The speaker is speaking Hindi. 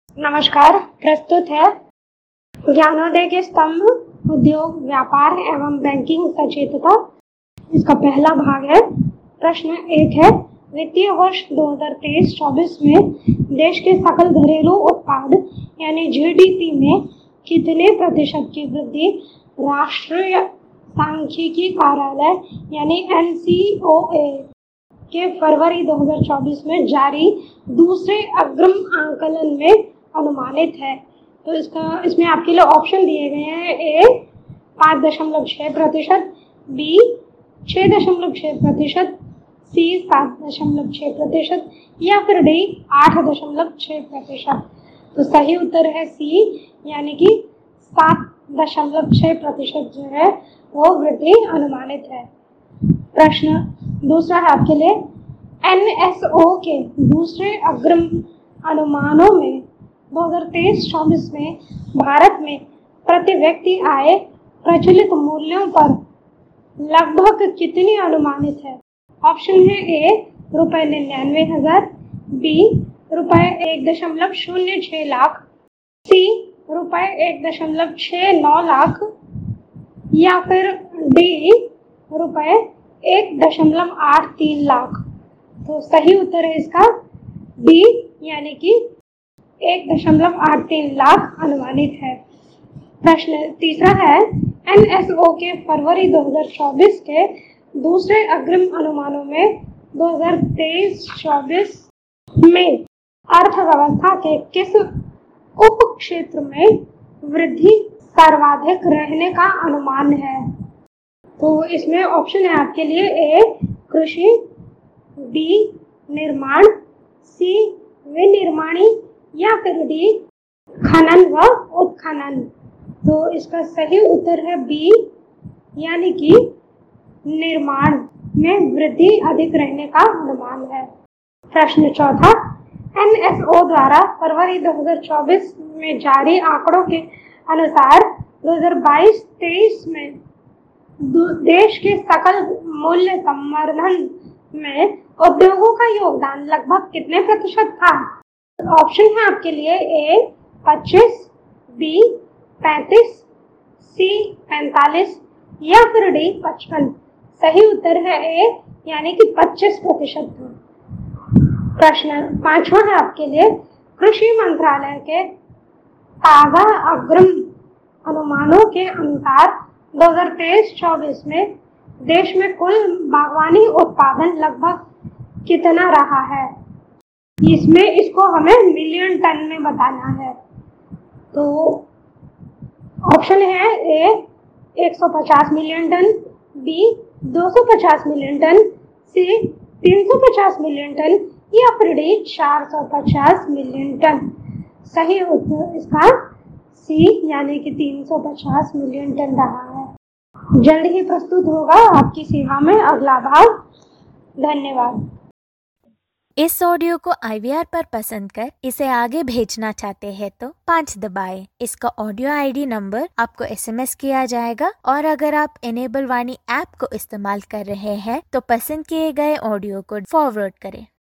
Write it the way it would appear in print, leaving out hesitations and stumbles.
नमस्कार, प्रस्तुत है ज्ञानोदय के स्तंभ, उद्योग, व्यापार एवं बैंकिंग सचेतता। इसका पहला भाग है। प्रश्न 1 है, वित्तीय वर्ष 2023-24 में देश के सकल घरेलू उत्पाद यानी जीडीपी में कितने प्रतिशत की वृद्धि राष्ट्रीय सांख्यिकी कार्यालय यानी एनसीओए के फरवरी 2024 में जारी दूसरे अग्रिम आंकलन में अनुमानित है? तो इसमें आपके लिए ऑप्शन दिए गए हैं। ए 5.6%, बी 6.6%, सी 7.6% या फिर डी 8.6%। तो सही उत्तर है सी, यानी कि 7.6% जो है वो वृद्धि अनुमानित है। प्रश्न दूसरा है आपके लिए, एनएसओ के दूसरे अग्रिम अनुमानों में 2023-24 में भारत में प्रति व्यक्ति आय प्रचलित मूल्यों पर लगभग कितनी अनुमानित है? ऑप्शन है A ₹99,000, B ₹1.06 lakh, C ₹1.69 lakh या फिर डी ₹1.83 लाख। तो सही उत्तर है इसका डी, यानी कि 1.83 लाख अनुमानित है। प्रश्न तीसरा है, एनएसओ के फरवरी 2024 के दूसरे अग्रिम अनुमानों में 2023-24 में अर्थव्यवस्था के किस उप क्षेत्र में वृद्धि सर्वाधिक रहने का अनुमान है? तो इसमें ऑप्शन है आपके लिए ए कृषि, बी निर्माण, सी विनिर्माणी या फिर डी खनन व उत्खनन। तो इसका सही उत्तर है बी, यानी कि निर्माण में वृद्धि अधिक रहने का अनुमान है। प्रश्न चौथा, एनएसओ द्वारा फरवरी 2024 में जारी आंकड़ों के अनुसार 2022-23 में देश के सकल मूल्य संवर्धन में उद्योगों का योगदान लगभग कितने प्रतिशत था? ऑप्शन है आपके लिए ए 25, बी 35, सी 45 या फिर डी 55। सही उत्तर है ए, यानी कि 25% था। प्रश्न पांचवा है आपके लिए, कृषि मंत्रालय के ताजा अग्रिम अनुमानों के अनुसार 2023-24 में देश में कुल बागवानी उत्पादन लगभग कितना रहा है? इसमें इसको हमें मिलियन टन में बताना है। तो ऑप्शन है A 150 million ton, B 250 million ton, C 350 million ton या फिर डी 450 मिलियन टन। सही उत्तर इसका सी, यानी कि 350 मिलियन टन रहा है। जल्द ही प्रस्तुत होगा आपकी सेवा में अगला भाग। धन्यवाद। इस ऑडियो को IVR पर पसंद कर इसे आगे भेजना चाहते हैं तो 5 दबाएं। इसका ऑडियो ID नंबर आपको SMS किया जाएगा और अगर आप इनेबल वाणी ऐप को इस्तेमाल कर रहे हैं तो पसंद किए गए ऑडियो को फॉरवर्ड करें।